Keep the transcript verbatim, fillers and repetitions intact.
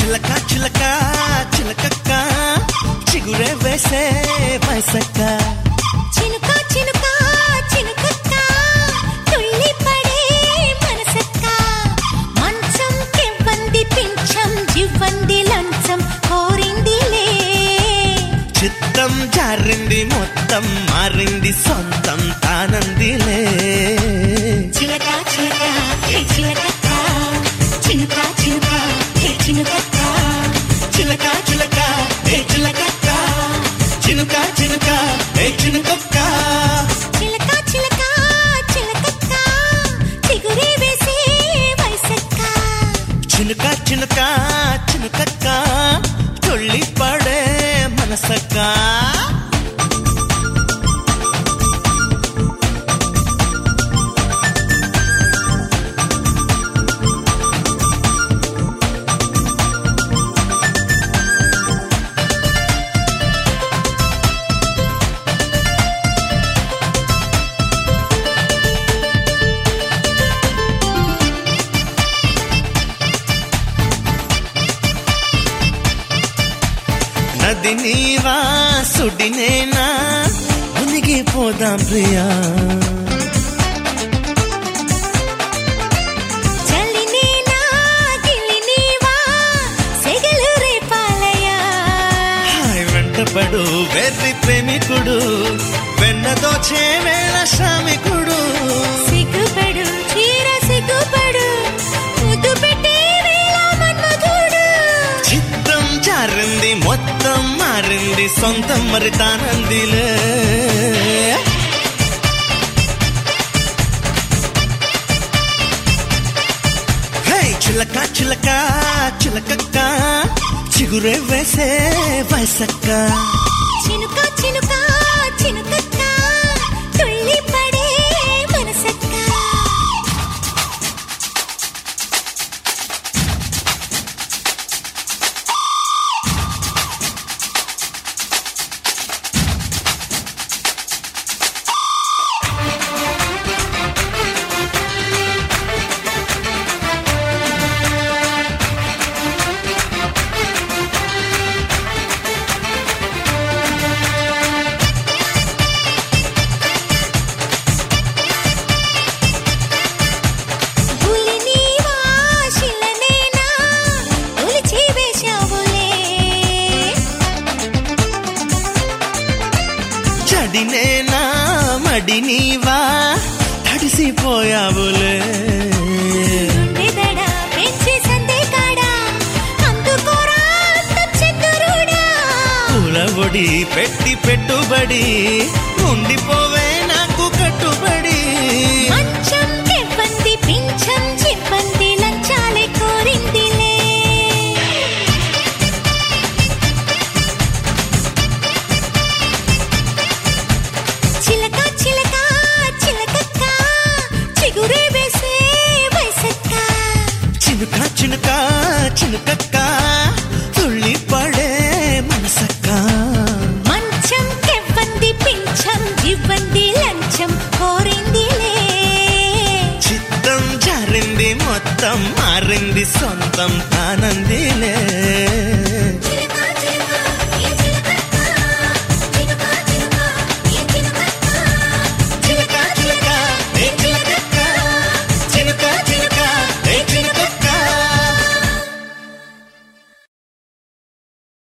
చిలక చిలక చిలకక్క చిగురే వేసే వయసక్క చినుక చినుక చినుకక్క తుళ్ళి పడే మనసక్క మంచం కెవ్వంది పింఛం జివ్వంది లంచం కోరిందిలే చిత్తం జారింది మొత్తం మారింది సొంతం తానందిలే చిలక చిలక చిలకక్క చినుక చినుక చినుకక్క చిలక చిలక ఏ చిలకక్క చినుక చినుక ఏ చినుకక్క చిలక చిలక చిలకక్క చిగురే వేసే వయసక్క చినుక చినుక చినుకక్క తుళ్ళి పడే మనసక్క నది నీవా సుడినేనా మునిగిపోదాం ప్రియా చలినేనా గిలినీవా సెగలు రేపాలయా హాయ్ వెంటపడు వెర్రి ప్రేమికుడు వెన్నదోచే వేళ శ్రామికుడు సిగ్గుపడు చీర సిగ్గుపడు ముద్దు పెట్టే వేళ మన్మధుడు చిత్తం జారింది మొత్తం మారింది సొంతం మరి తానందిలే హే చిలక చిలక చిలకక్క చిగురే వేసే వయసక్క చినుక చినుక చినుకక్క తుళ్ళి పడే మనసక్క చడినేనా మడి నీవా తడిసిపోయావులే పూలబొడి పెట్టి పెట్టుబడి ఉండిపోవే నాకు కట్టుబడి మంచం కెవ్వంది పింఛం చివ్వంది లంచాలే కోరిందిలే చిలక చిలక చిలకక్క చిగురే వేసే వయసక్క చినుక చినుక చినుకక్క తుళ్ళి పడే మనసక్క మంచం కెవ్వంది పింఛం జివ్వంది లంచం కోరిందిలే చిత్తం జారింది మొత్తం మారింది సొంతం